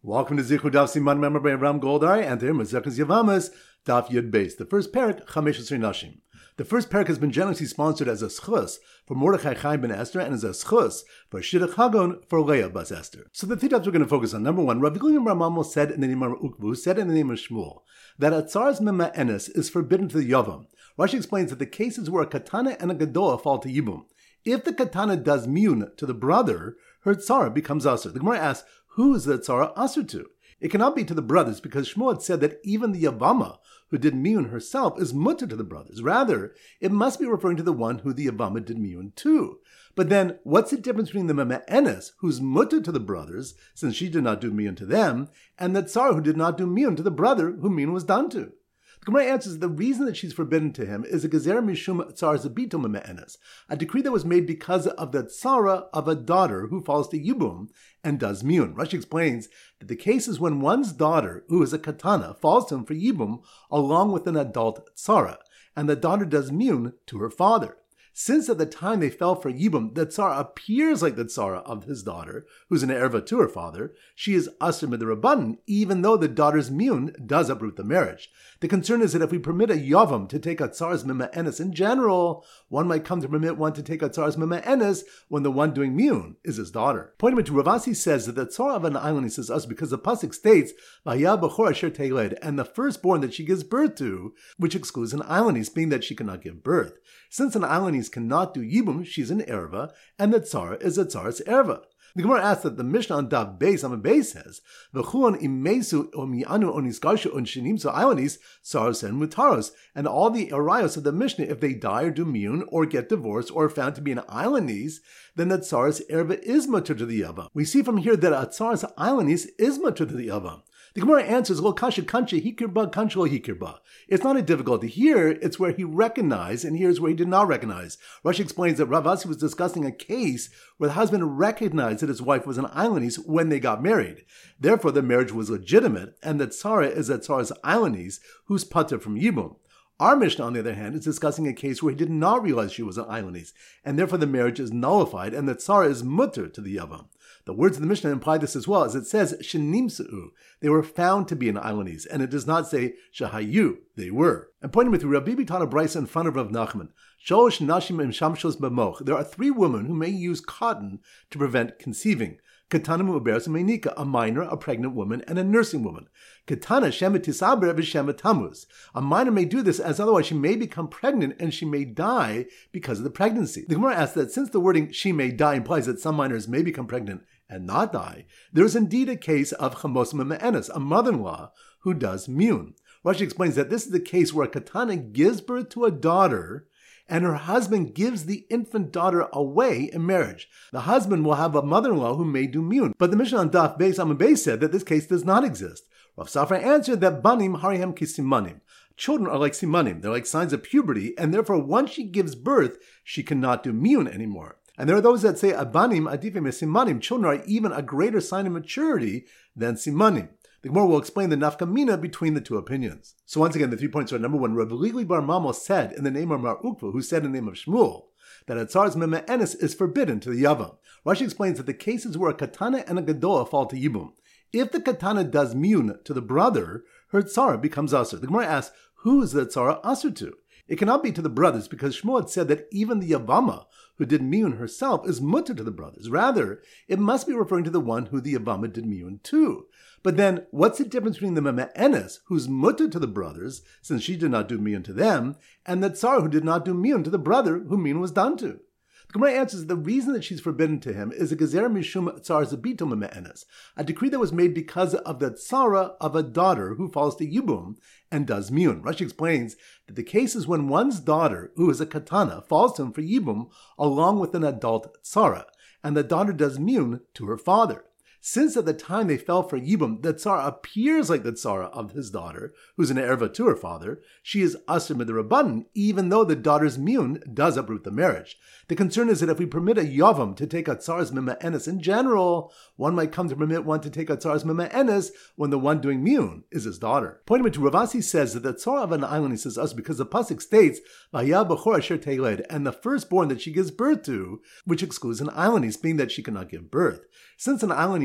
Welcome to Zichud Daf Siman Member by Ram Goldar, and here Mazekas Yavamas Daf Yud Beis. The first parak, Chamesh Esrei Nashim. The first parak has been generously sponsored as a schus for Mordechai Chaim ben Esther and as a schus for Shidduch Hagon for Leah bas Esther. So the three topics we're going to focus on. Number one, Rabbi Guliam Bar Mamo said in the name of Ukvu, said in the name of Shmuel, that a tsar's mema'enes is forbidden to the Yavam. Rashi explains that the cases where a katana and a gadola fall to Yibum. If the katana does miyun to the brother, her tzara becomes asur. The Gemara asks, who is the tzara asur to? It cannot be to the brothers, because Shmuel had said that even the Yavama, who did miyun herself, is mutter to the brothers. Rather, it must be referring to the one who the Yavama did miyun to. But then, what's the difference between the mema'enes, who's mutter to the brothers, since she did not do miyun to them, and the tzara who did not do miyun to the brother who miyun was done to? The Gemara answers the reason that she's forbidden to him is a gezer mishum tzar zabito mema'enes, a decree that was made because of the tzara of a daughter who falls to yibum and does miyun. Rashi explains that the case is when one's daughter, who is a katana, falls to him for yibum along with an adult tzara, and the daughter does miyun to her father. Since at the time they fell for Yibum, the tzara appears like the tzara of his daughter, who's an erva to her father, she is asur midrabanan, even though the daughter's miyun does uproot the marriage. The concern is that if we permit a yavam to take a tzar's mema'enes in general, one might come to permit one to take a tzar's mema'enes when the one doing miyun is his daughter. Pointing to Ravasi says that the tzara of an island is asur because the pasuk states, Vayah b'chor asher teiled, and the firstborn that she gives birth to, which excludes an islandis, being that she cannot give birth. Since an islandis cannot do yibum, she's an erva, and the tzara is a tzara's erva. The Gemara asks that the Mishnah on Daf Beis on Beis says, "V'chuan imesu o mi'anu o niskarshu on shinimsu islandis saros and mutaros," and all the arayos of the Mishnah, if they die or do miyun or get divorced or are found to be an islandis, then the tzara's erva is mutter to the yavam. We see from here that a tzara's islandis is mutter to the yavam. The Gemara answers, "Lo kasha kancha hikirba kancha lo hikirba." It's not a difficulty. Here, it's where he recognized, and here's where he did not recognize. Rashi explains that Ravasi was discussing a case where the husband recognized that his wife was an islandis when they got married. Therefore, the marriage was legitimate, and that tzara is a tzara's islandis who's pater from yibum. Our Mishnah, on the other hand, is discussing a case where he did not realize she was an islandis, and therefore the marriage is nullified, and that tzara is mutter to the yavam. The words of the Mishnah imply this as well, as it says, Shenimseu, they were found to be an islandis, and it does not say, Shahayu, they were. And pointing with Rabbi Bitan Brisa in front of Rav Nachman, Sholosh Nashim im Shamshos B'moch, there are three women who may use cotton to prevent conceiving. Katana Mu'beres Meinika, a minor, a pregnant woman, and a nursing woman. Katana Shemet Tisaber v'Shemet Tamuz. A minor may do this, as otherwise she may become pregnant and she may die because of the pregnancy. The Gemara asks that since the wording "she may die" implies that some minors may become pregnant and not die, there is indeed a case of Chamos Mema'enes, a mother-in-law who does miyun. Rashi explains that this is the case where a katana gives birth to a daughter, and her husband gives the infant daughter away in marriage. The husband will have a mother-in-law who may do miyun. But the Mishnah on Daf Beis Amud Beis said that this case does not exist. Rav Safra answered that banim harihem kisimanim. Children are like simanim. They're like signs of puberty, and therefore once she gives birth, she cannot do miyun anymore. And there are those that say abanim adifim simanim. Children are even a greater sign of maturity than simanim. The Gemara will explain the nafkamina between the two opinions. So once again, the 3 points are: number one, Rabbi Ligli Bar Mamo said in the name of Mar Ukva, who said in the name of Shmuel, that a tzar's mema'enes is forbidden to the yavam. Rashi explains that the cases where a katana and a gadola fall to yibum. If the katana does miyun to the brother, her tzara becomes asur. The Gemara asks, who is the tzara asur to? It cannot be to the brothers, because Shmuel had said that even the Yavama, who did miyun herself, is mutter to the brothers. Rather, it must be referring to the one who the Yavama did miyun to. But then, what's the difference between the mema'enes, who's mutter to the brothers, since she did not do miyun to them, and the tzara who did not do miyun to the brother who miyun was done to? The Gemara answers the reason that she's forbidden to him is a gezer mishum tzar zabito mema'enes, a decree that was made because of the tzara of a daughter who falls to yibum and does miyun. Rashi explains that the case is when one's daughter, who is a katana, falls to him for yibum along with an adult tzara, and the daughter does miyun to her father. Since at the time they fell for Yibum, the tzara appears like the tzara of his daughter, who's an erva to her father, she is asur midrabanan, even though the daughter's miyun does uproot the marriage. The concern is that if we permit a yavam to take a tzar's mema'enes in general, one might come to permit one to take a tzar's mema'enes when the one doing miyun is his daughter. Pointing to Ravasi says that the tzara of an islandis is us because the pasuk states, Vayah b'chor asher teiled, and the firstborn that she gives birth to, which excludes an islandis, being that she cannot give birth. Since an islandis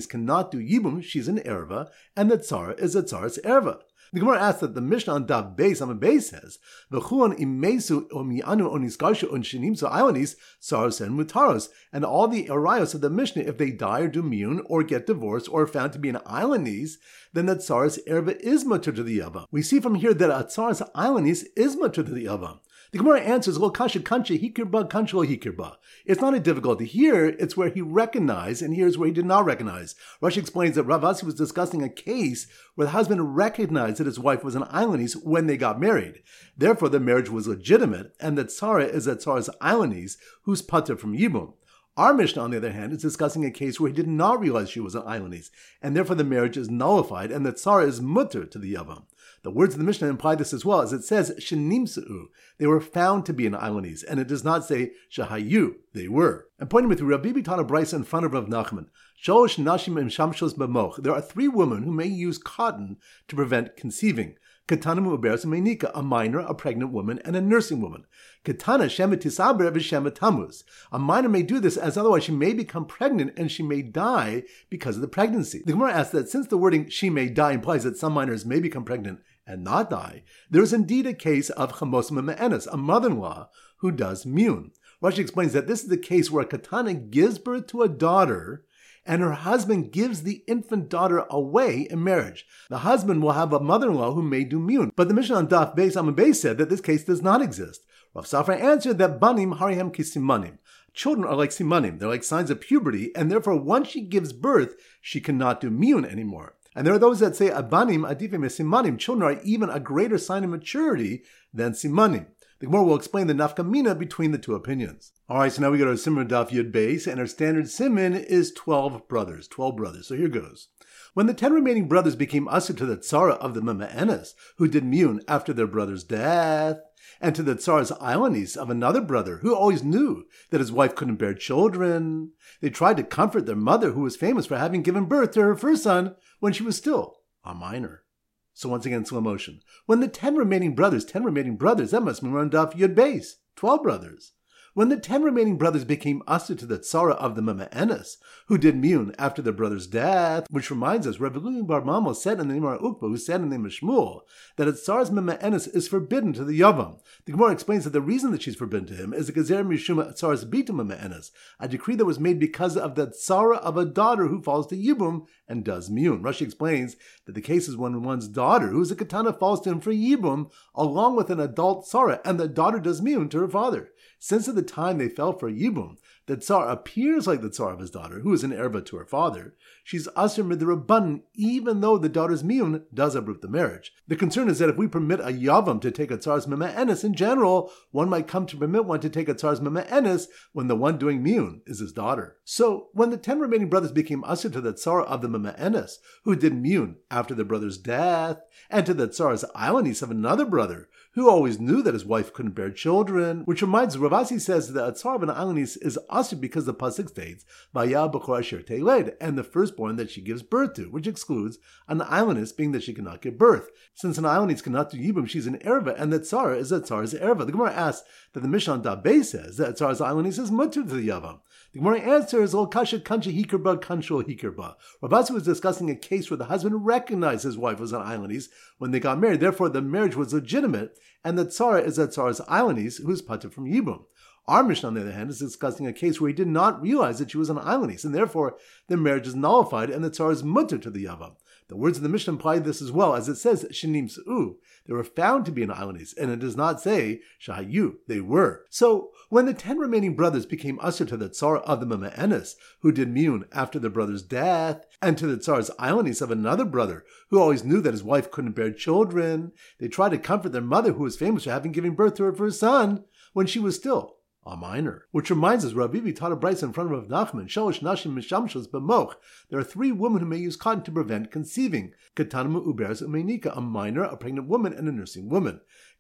Ailanis cannot do Yibum, she's an Erva, and the Tsar is a Tsar's Erva. The Gemara asks that the Mishnah on Daf Beis Amud Beis says, "V'chuan imesu o mi'anu o nisgarshu o shenimsu ailanis saros and mutaros," and all the arayos of the Mishnah, if they die or do miyun or get divorced or are found to be an ailanis, then the Tsar's erva is mutter to the Yava. We see from here that a Tsar's ailanis is mutter to the Yava. The Gemara answers, "Lo kasha kanche hikirba kancho hikirba." It's not a difficulty. Here, it's where he recognized, and here's where he did not recognize. Rashi explains that Rav Asi was discussing a case where the husband recognized that his wife was an ailanis when they got married. Therefore, the marriage was legitimate, and that Tzara is a Tzara's ailanis, who's pater from Yibum. Our Mishnah, on the other hand, is discussing a case where he did not realize she was an ailanis, and therefore the marriage is nullified, and that Tzara is mutter to the Yavam. The words of the Mishnah imply this as well, as it says, Shenimseu, they were found to be an ailanis, and it does not say, Shahayu, they were. And pointing with Rabbi Bibi taught a brisa in front of Rav Nachman, Sholosh nashim im shamshos b'moch, there are 3 women who may use cotton to prevent conceiving. Katana mu'beres meinika, a minor, a pregnant woman, and a nursing woman. Katana shemet tisaber v'shemet tammuz. A minor may do this, as otherwise she may become pregnant and she may die because of the pregnancy. The Gemara asks that since the wording "she may die" implies that some minors may become pregnant and not die, there is indeed a case of chamos me'enes, a mother-in-law who does miyun. Rashi explains that this is the case where a katana gives birth to a daughter, and her husband gives the infant daughter away in marriage. The husband will have a mother-in-law who may do miyun. But the Mishnah on Daf Beis Amud Beis said that this case does not exist. Rav Safra answered that banim harihem kisimanim. Children are like simanim. They're like signs of puberty, and therefore once she gives birth, she cannot do miyun anymore. And there are those that say abanim adifim simanim. Children are even a greater sign of maturity than simanim. The Gemara will explain the nafkamina between the 2 opinions. Alright, so now we go to Simon Daf Yud Beis, and our standard siman is 12 brothers. 12 brothers. So here goes. When the 10 remaining brothers became usher to the Tzara of the Mema'enes, who did miyun after their brother's death, and to the Tsar's ailanis of another brother, who always knew that his wife couldn't bear children, they tried to comfort their mother, who was famous for having given birth to her first son when she was still a minor. So once again, slow motion. When the 10 remaining brothers, that must mean we're on Daf Yud Beis, 12 brothers. When the 10 remaining brothers became usher to the Tzara of the Mema'enes, who did miyun after their brother's death, which reminds us, Rabbi Eliezer bar Mamo said in the name of Ukba, who said in the name of Shmuel, that a Tzara's Mema'enes is forbidden to the Yavam. The Gemara explains that the reason that she's forbidden to him is the Gezer Mishum Tzara's Bitum Mema'enes, a decree that was made because of the Tzara of a daughter who falls to Yibum and does miyun. Rashi explains that the case is when one's daughter, who is a katana, falls to him for Yibum, along with an adult Tzara, and the daughter does miyun to her father. Since at the time they fell for Yibum, the Tsar appears like the Tsar of his daughter, who is an erva to her father. She's asur midrabanan, even though the daughter's miyun does uproot the marriage. The concern is that if we permit a yavam to take a Tsar's mema'enes in general, one might come to permit one to take a Tsar's mema'enes when the one doing miyun is his daughter. So, when the 10 remaining brothers became asur to the Tsar of the mema'enes, who did miyun after their brother's death, and to the Tsar's ailanis of another brother, who always knew that his wife couldn't bear children, which reminds Rav Asi says that a Tsar of an ailanis is asur because the pasuk states, Vaya b'chor asher teiled, and the firstborn that she gives birth to, which excludes an ailanis, being that she cannot give birth. Since an ailanis cannot do yibum, she's an erva, and the Tsar is a Tsar's erva. The Gemara asks that the Mishnah on Daf Beis says that Tsar's ailanis is mutter to the yavam. The Gemara answers, Ol kasha kancha hikirba kanshol hikirba. Rav Asi was discussing a case where the husband recognized his wife was an ailanis when they got married. Therefore, the marriage was legitimate, and the Tsar is a Tsar's ailanis who is patur from yibum. Our Mishnah, on the other hand, is discussing a case where he did not realize that she was an ailanis, and therefore the marriage is nullified and the Tsar is mutter to the yavam. The words of the Mishnah imply this as well, as it says, Shenimseu, they were found to be an ailanis, and it does not say, Shahayu, they were. So, when the 10 remaining brothers became asur to the Tsar of the mema'enes, who did miyun after their brother's death, and to the Tsar's ailanis of another brother, who always knew that his wife couldn't bear children, they tried to comfort their mother, who was famous for having given birth to her first son, when she was still a minor. Which reminds us, Rabbi Bibi taught a brisa in front of Nachman, Shalosh nashim mishamshos b'moch. There are 3 women who may use cotton to prevent conceiving. Katana uberes umenika, a minor, a pregnant woman, and a nursing woman.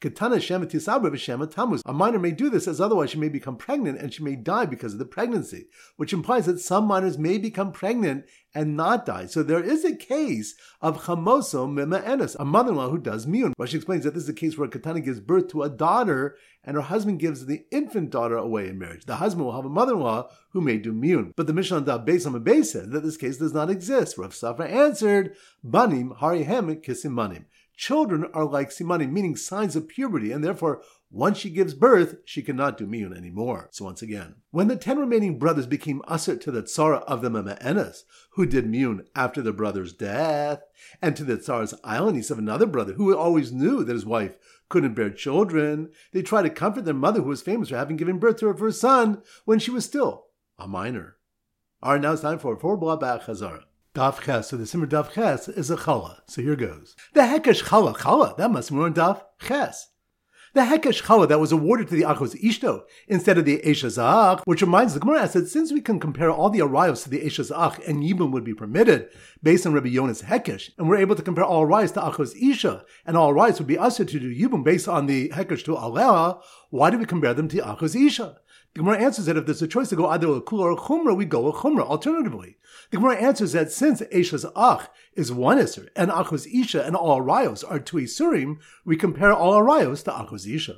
Ketana Shema Tisabra V'Shema Tammuz. A minor may do this, as otherwise she may become pregnant and she may die because of the pregnancy, which implies that some minors may become pregnant and not die. So there is a case of chamoso mima'enes, a mother-in-law who does miyun. Rashi explains that this is a case where a katana gives birth to a daughter and her husband gives the infant daughter away in marriage. The husband will have a mother-in-law who may do miyun. But the Mishnah on Daf Beis Amud said that this case does not exist. Rav Safra answered, Banim harihem kisimanim. Children are like simanim, meaning signs of puberty, and therefore, once she gives birth, she cannot do miyun anymore. So once again, when the 10 remaining brothers became asr to the tzara of the Mema'enes, who did miyun after their brother's death, and to the tzara's islandniece of another brother, who always knew that his wife couldn't bear children, they tried to comfort their mother, who was famous for having given birth to her first son when she was still a minor. All right, now it's time for 4 blah ba'ach chazara. Daf Ches, so the Simmer Daf Ches is a challah. So here goes. The hekesh challah, that must be more on Daf Ches. The hekesh challah that was awarded to the achos ishto instead of the eshes ach, which reminds the Gemara that since we can compare all the arayos to the eshes ach and yibum would be permitted based on Rabbi Yona's hekesh, and we're able to compare all arayos to achos isha, and all arayos would be usher to do yibum based on the hekesh to aleha, why do we compare them to achos isha? The Gemara answers that if there's a choice to go either a kula or a chumrah, we go a chumrah. Alternatively, the Gemara answers that since eshes ach is one iser and achos isha and all arayos are two isurim, we compare all arayos to achos isha.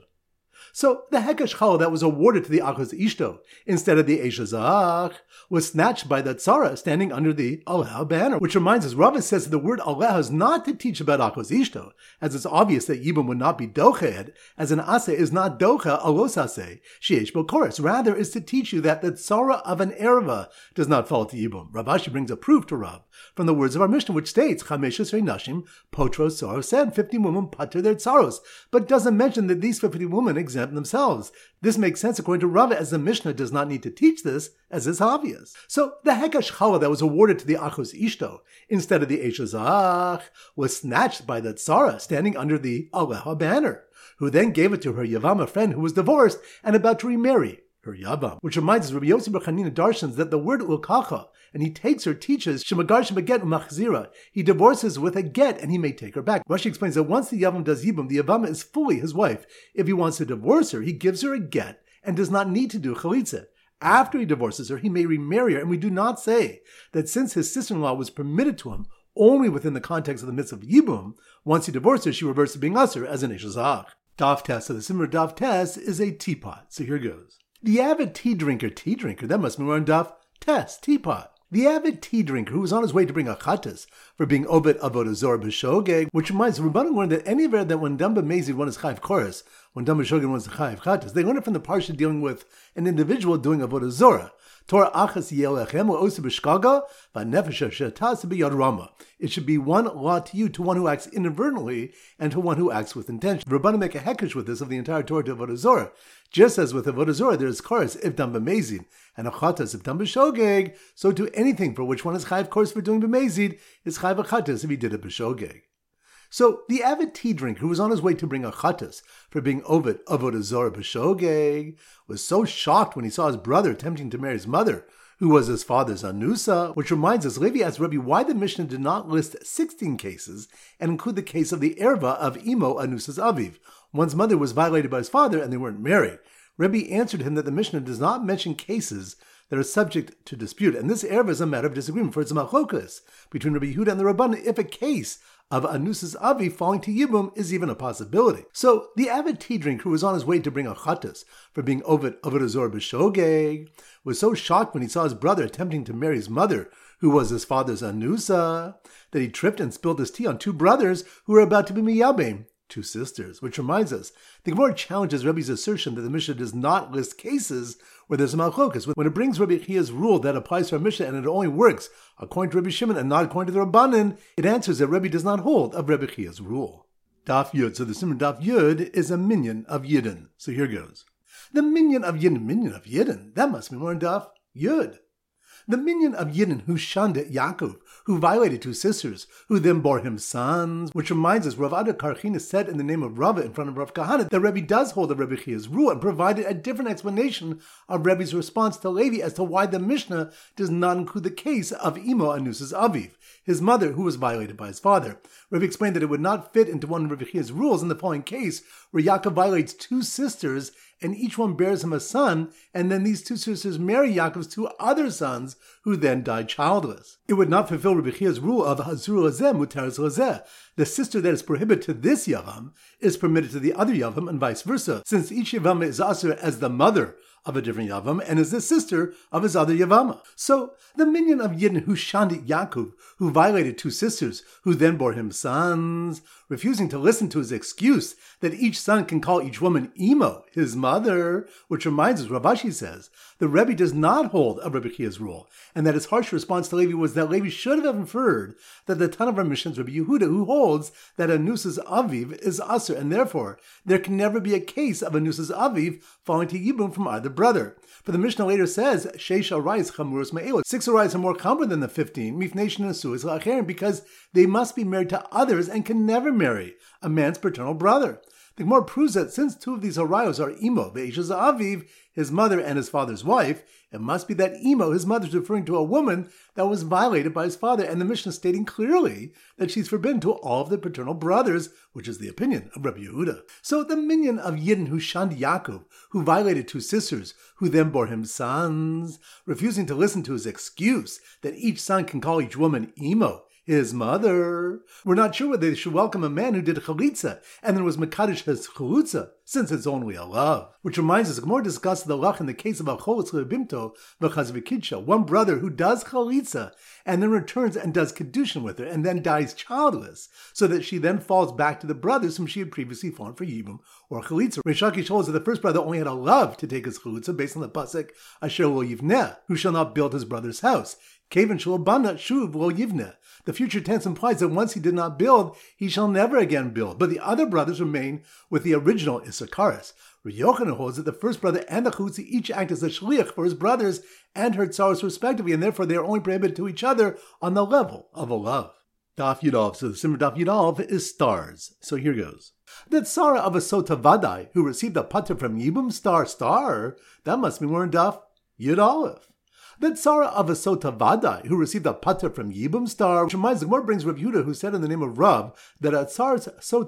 So the hekesh challah that was awarded to the achos ishto instead of the eshes ach was snatched by the tzara standing under the aleha banner, which reminds us, Rava says that the word aleha is not to teach about achos ishto, as it's obvious that yibum would not be doched, as an ase is not docha alos ase, sheesh bokoris. Rather, is to teach you that the tzara of an erva does not fall to yibum. Rav Ashi brings a proof to Rav from the words of our Mishnah, which states, Chamesh esrei nashim potros tzaros, said 50 women pater their tzaros, but doesn't mention that these 50 women exempt themselves. This makes sense according to Rava, as the Mishnah does not need to teach this, as is obvious. So the hekesh challah that was awarded to the achos ishto instead of the eshes ach was snatched by the tzara standing under the aleha banner, who then gave it to her Yavama friend who was divorced and about to remarry her Yavam. Which reminds us, Rabbi Yossi bar Chanina darshans that the word ulkacha, and he takes her, teaches shemagar shemaget umachzira. He divorces with a get, and he may take her back. Rashi explains that once the Yavam does yibum, the Yavama is fully his wife. If he wants to divorce her, he gives her a get and does not need to do chalitza. After he divorces her, he may remarry her, and we do not say that since his sister-in-law was permitted to him only within the context of the midst of yibum, once he divorces her, she reverts to being usher as an eshes ach. Daf Tes, so the Simmer Daf Tes is a teapot. So here goes. The avid tea drinker, that must be more on Daf Tes, teapot. The avid tea drinker who was on his way to bring a chatas for being obed avodah zorah b'shogeg, which reminds the Rabbanan learned that any of that when done b'mezid one is chayiv chorus, when done b'shogeg one is chayiv chatas. They learned it from the parsha dealing with an individual doing avodah zorah. Torah achas yelechem osa b'shkaga v'nefesh shetas b'yad rama. It should be one law to you, to one who acts inadvertently and to one who acts with intention. The Rabbanan make a hekesh with this of the entire Torah to avodah zorah. Just as with avodah zorah there is chorus if done b'mezid and a chatas if done b'shogeg, so to anything for which one is chayiv chorus for doing b'mezid is chayiv a chatas if he did it b'shogeg. So the avid tea drinker who was on his way to bring a chatas for being ovid avodah zorah b'shogeg was so shocked when he saw his brother attempting to marry his mother, who was his father's anusa, which reminds us, Levi asked Rabbi why the Mishnah did not list 16 cases and include the case of the erva of imo anusa's aviv. One's mother was violated by his father and they weren't married. Rabbi answered him that the Mishnah does not mention cases that are subject to dispute, and this erva is a matter of disagreement, for it's a machlokas between Rabbi Yehuda and the Rabbanan if a case of anusa's avi falling to yibum is even a possibility. So the avid tea drinker who was on his way to bring a chatas for being ovid avodah zorah b'shogeg was so shocked when he saw his brother attempting to marry his mother, who was his father's anusa, that he tripped and spilled his tea on 2 brothers who were about to be miyabim, 2 sisters. Which reminds us, the Gemara challenges Rebbe's assertion that the Mishnah does not list cases where there's a malchokas. When it brings Rabbi Chia's rule that applies to our Mishnah and it only works according to Rabbi Shimon and not according to the Rabbanan, it answers that Rebbe does not hold of Rabbi Chia's rule. Daf Yud. So the Simon Daf Yud is a minyan of Yidden. So here goes. The minyan of Yidden, that must be more in Daf Yud. The minion of Yidden who shunned Yaakov, who violated two sisters, who then bore him sons, which reminds us, Rav Ada Karchina said in the name of Rava in front of Rav Kahana that Rebbe does hold the Rebbe Chia's rule and provided a different explanation of Rebbe's response to Levi as to why the Mishnah does not include the case of Imo Anus's Aviv, his mother who was violated by his father. Rebbe explained that it would not fit into one of Rebbe Chia's rules in the following case, where Yaakov violates two sisters and each one bears him a son, and then these two sisters marry Yaakov's two other sons, who then die childless. It would not fulfill Rebbe Chia's rule of Hazur Lazeh Muteres Lazeh. The sister that is prohibited to this Yavam is permitted to the other Yavam, and vice versa, since each Yavam is asur as the mother of a different Yavam and is the sister of his other Yavama. So, the minion of Yidden who shunned Yaakov, who violated two sisters, who then bore him sons, refusing to listen to his excuse that each son can call each woman Imo, his mother, which reminds us, Rav Ashi says, the Rebbe does not hold of Rebbe Chia's rule, and that his harsh response to Levi was that Levi should have inferred that the Tan of our Mishnah is Rebbe Yehuda, who holds that Anus's Aviv is Asur, and therefore there can never be a case of Anus's Aviv falling to Yibum from either brother. For the Mishnah later says, Sheish Arayis Chamurus Me'elot, 6 Arayis are more common than the 15, Mifnei Shenesuis La'acherim, because they must be married to others and can never marry a man's paternal brother. The Gemara proves that since two of these Arayos are Imo, Ve'eshes Aviv, his mother and his father's wife, it must be that Imo, his mother, is referring to a woman that was violated by his father, and the Mishnah stating clearly that she's forbidden to all of the paternal brothers, which is the opinion of Rabbi Yehuda. So the minion of Yidden who shunned Yaakov, who violated two sisters, who then bore him sons, refusing to listen to his excuse that each son can call each woman Imo, his mother. We're not sure whether they should welcome a man who did chalitza and then was mekadosh his chalitza, since it's only a love. Which reminds us, Gemara discussed the lach in the case of Acholos Lebimto v'chaz v'kidsha, one brother who does chalitza and then returns and does kedushin with her and then dies childless, so that she then falls back to the brothers whom she had previously fallen for yibum or chalitza. Reish Lakish holds that the first brother only had a love to take his chalitza based on the pasuk Asher lo yivneh, who shall not build his brother's house. Kevan shel bana shuv lo yivneh. The future tense implies that once he did not build, he shall never again build. But the other brothers remain with the original Issachar. Rabbi Yochanan holds that the first brother and the chalitza each act as a shliach for his brothers and her tzaros respectively, and therefore they are only prohibited to each other on the level of a love. Daf Yudalv. So the Simmer Daf Yudalv is stars. So here goes. The tzara of a Sota Vadai, who received a pater from Yibum, star, that must be more in Daf Yudalv. The tzara of a Sota Vadai, who received a pater from Yibum star, which reminds the Gemara brings Rav Yehuda, who said in the name of Rav that a tzara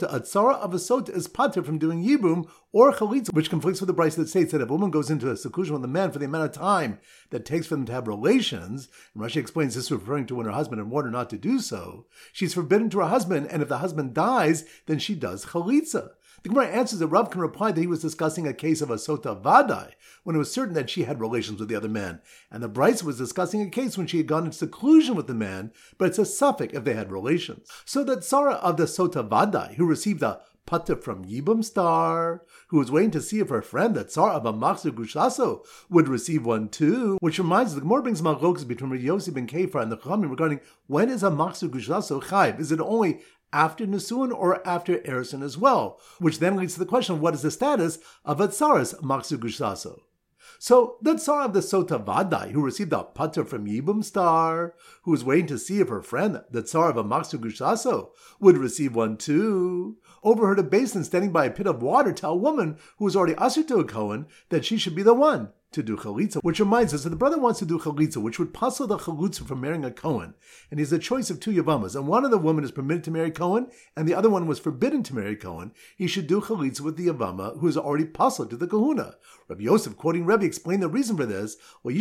of a Sota is pater from doing Yibum or chalitza, which conflicts with the brayso that states that if a woman goes into a seclusion with a man for the amount of time that it takes for them to have relations, and Rashi explains this referring to when her husband had warned her not to do so, she's forbidden to her husband, and if the husband dies, then she does chalitza. The Gemara answers that Rav can reply that he was discussing a case of a Sota Vadai, when it was certain that she had relations with the other man, and the brayso was discussing a case when she had gone into seclusion with the man, but it's a suffix if they had relations. So that tzara of the Sota Vadai, who received a pater from Yibum star, who was waiting to see if her friend, the tzara of a Machzor Gushaso, would receive one too, which reminds us, the Gemara brings Malchokas between Rabbi Yossi ben Kefar and the Chachamim regarding when is a Machzor Gushaso chayv? Is it only after Nisuin or after Erison as well? Which then leads to the question of what is the status of a tzara's Machzor Gushaso. So, the tzara of the Sota Vadai, who received a pater from Yibum star, who was waiting to see if her friend, the tzara of a Machzor Gushaso, would receive one too, overheard a basin standing by a pit of water tell a woman who was already ushered to a Kohen that she should be the one to do chalitza, which reminds us that the brother wants to do chalitza, which would puzzle the chalitza from marrying a Kohen, and he has a choice of two Yavamas, and one of the women is permitted to marry Kohen, and the other one was forbidden to marry Kohen. He should do chalitza with the Yavama, who is already puzzled to the kahuna. Rabbi Yosef, quoting Rebbe, explained the reason for this.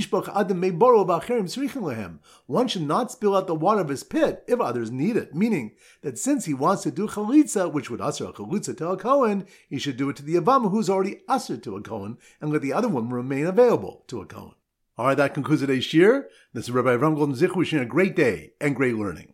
One should not spill out the water of his pit if others need it, meaning that since he wants to do chalitza, which would usher a chalitza to a Kohen, he should do it to the Yavama, who is already usher to a Kohen, and let the other woman remain available to a Kohen. All right, that concludes today's shir. This is Rabbi Avram Golden Zich wishing you a great day and great learning.